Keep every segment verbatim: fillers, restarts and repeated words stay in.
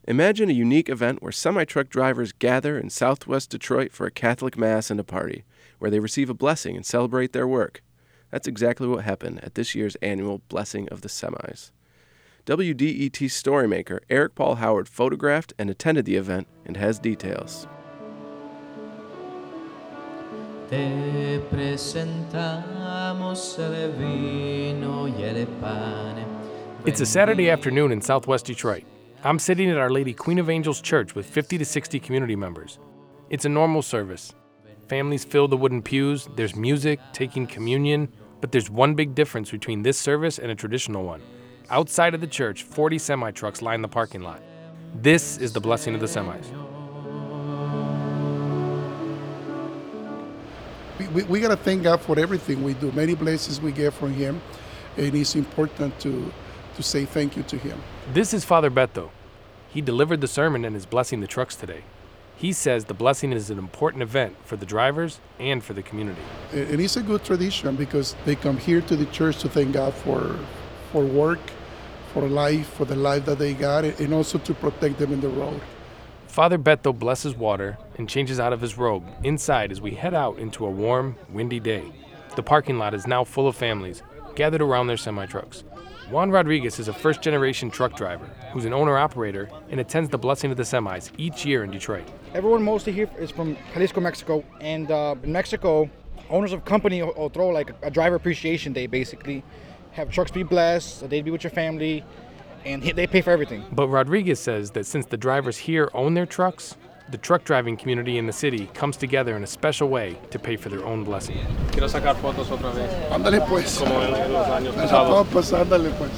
Imagine a unique event where semi-truck drivers gather in southwest Detroit for a Catholic Mass and a party, where they receive a blessing and celebrate their work. That's exactly what happened at this year's annual Blessing of the Semis. W D E T storymaker Eric Paul Howard photographed and attended the event and has details. Te presentamos el vino y el pane. It's a Saturday afternoon in southwest Detroit. I'm sitting at Our Lady Queen of Angels Church with fifty to sixty community members. It's a normal service. Families fill the wooden pews, there's music, taking communion, but there's one big difference between this service and a traditional one. Outside of the church, forty semi-trucks line the parking lot. This is the Blessing of the Semis. We, we, we got to thank God for everything we do. Many blessings we get from Him, and it's important to, to say thank you to Him. This is Father Beto. He delivered the sermon and is blessing the trucks today. He says the blessing is an important event for the drivers and for the community. And it's a good tradition because they come here to the church to thank God for, for work, for life, for the life that they got, and also to protect them in the road. Father Beto blesses water and changes out of his robe inside as we head out into a warm, windy day. The parking lot is now full of families gathered around their semi-trucks. Juan Rodriguez is a first-generation truck driver who's an owner-operator and attends the Blessing of the Semis each year in Detroit. Everyone mostly here is from Jalisco, Mexico, and uh, in Mexico, owners of company will, will throw like a driver appreciation day, basically. Have trucks be blessed, a day to be with your family, and they pay for everything. But Rodriguez says that since the drivers here own their trucks, the truck driving community in the city comes together in a special way to pay for their own blessing. Quiero sacar fotos otra vez. Ándale pues. Como en los años pasados. Pues ándale pues.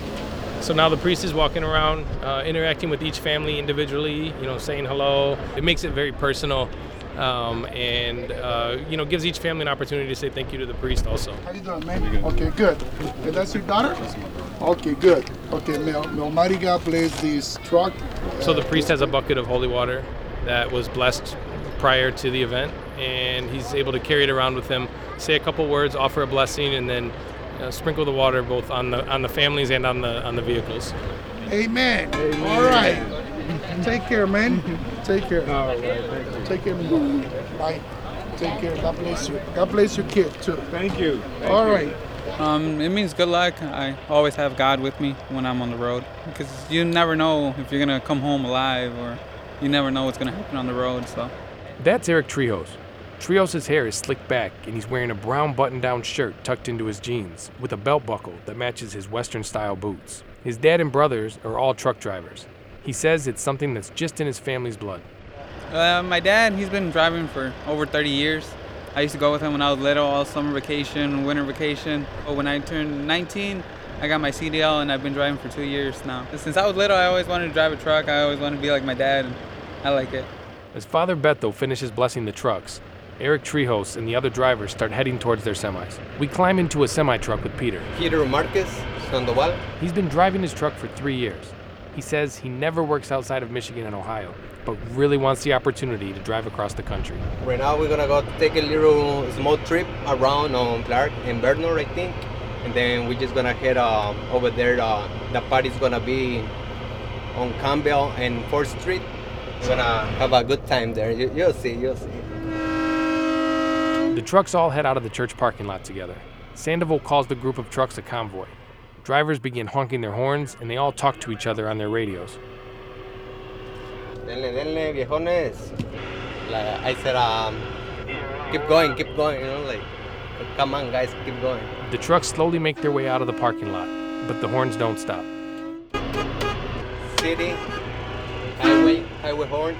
So now the priest is walking around, uh, interacting with each family individually, you know, saying hello. It makes it very personal, um, and uh, you know, gives each family an opportunity to say thank you to the priest also. How you doing, man? Okay, good. And that's your daughter? Okay, good. Okay, may, may Almighty God bless this truck. So the priest has a bucket of holy water that was blessed prior to the event, and he's able to carry it around with him, say a couple words, offer a blessing, and then uh, sprinkle the water both on the on the families and on the on the vehicles. Amen. Amen. All right. Take care, man. Take care. All right, thank you. Take care, man. Bye. Take care. God bless you. God bless your kid too. Thank you. Thank All you. right. Um, it means good luck. I always have God with me when I'm on the road because you never know if you're gonna come home alive, or you never know what's gonna happen on the road. So That's Eric Trijos. Trijos' hair is slicked back, and he's wearing a brown button-down shirt tucked into his jeans with a belt buckle that matches his Western-style boots. His dad and brothers are all truck drivers. He says it's something that's just in his family's blood. uh, my dad, he's been driving for over thirty years. I used to go with him when I was little, all summer vacation, winter vacation. But when I turned nineteen, I got my C D L, and I've been driving for two years now. Since I was little, I always wanted to drive a truck. I always wanted to be like my dad, and I like it. As Father Beto finishes blessing the trucks, Eric Trijos and the other drivers start heading towards their semis. We climb into a semi-truck with Peter. Peter Marquez, Sandoval. He's been driving his truck for three years. He says he never works outside of Michigan and Ohio, but really wants the opportunity to drive across the country. Right now we're gonna go take a little small trip around on Clark and Bernard, I think, and then we're just gonna head uh, over there. Uh, the party's gonna be on Campbell and fourth Street. We're gonna have a good time there. You, you'll see, you'll see. The trucks all head out of the church parking lot together. Sandoval calls the group of trucks a convoy. Drivers begin honking their horns, and they all talk to each other on their radios. Denle, denle, viejones. Like I said, um, keep going, keep going, you know, like, come on, guys, keep going. The trucks slowly make their way out of the parking lot, but the horns don't stop. City, highway, highway horn.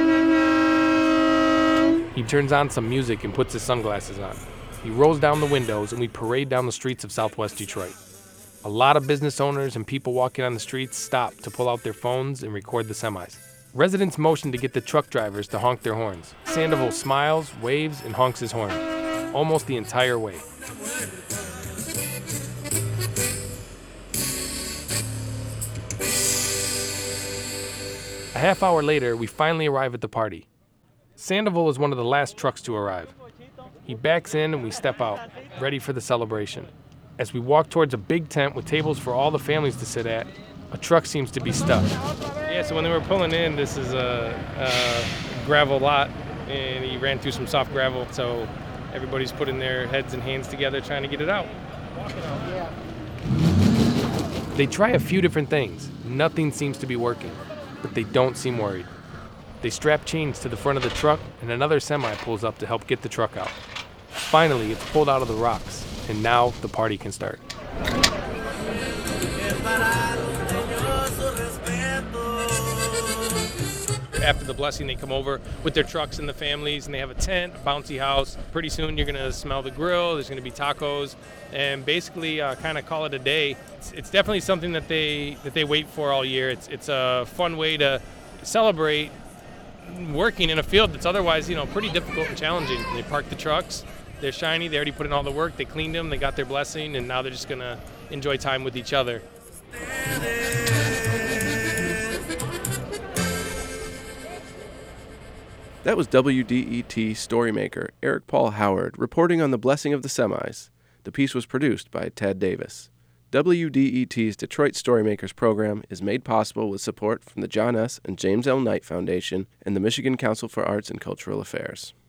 He turns on some music and puts his sunglasses on. He rolls down the windows, and we parade down the streets of southwest Detroit. A lot of business owners and people walking on the streets stop to pull out their phones and record the semis. Residents motion to get the truck drivers to honk their horns. Sandoval smiles, waves, and honks his horn, almost the entire way. A half hour later, we finally arrive at the party. Sandoval is one of the last trucks to arrive. He backs in and we step out, ready for the celebration. As we walk towards a big tent with tables for all the families to sit at, a truck seems to be stuck. Yeah, so when they were pulling in, this is a, a gravel lot, and he ran through some soft gravel, so everybody's putting their heads and hands together trying to get it out. They try a few different things. Nothing seems to be working, but they don't seem worried. They strap chains to the front of the truck, and another semi pulls up to help get the truck out. Finally, it's pulled out of the rocks, and now the party can start. After the blessing, they come over with their trucks and the families, and they have a tent, a bouncy house. Pretty soon, you're going to smell the grill. There's going to be tacos, and basically uh, kind of call it a day. It's, it's definitely something that they that they wait for all year. It's it's a fun way to celebrate working in a field that's otherwise, you know, pretty difficult and challenging. They park the trucks. They're shiny. They already put in all the work. They cleaned them. They got their blessing, and now they're just going to enjoy time with each other. That was W D E T storymaker Eric Paul Howard reporting on the blessing of the semis. The piece was produced by Ted Davis. W D E T's Detroit Storymakers program is made possible with support from the John S. and James L. Knight Foundation and the Michigan Council for Arts and Cultural Affairs.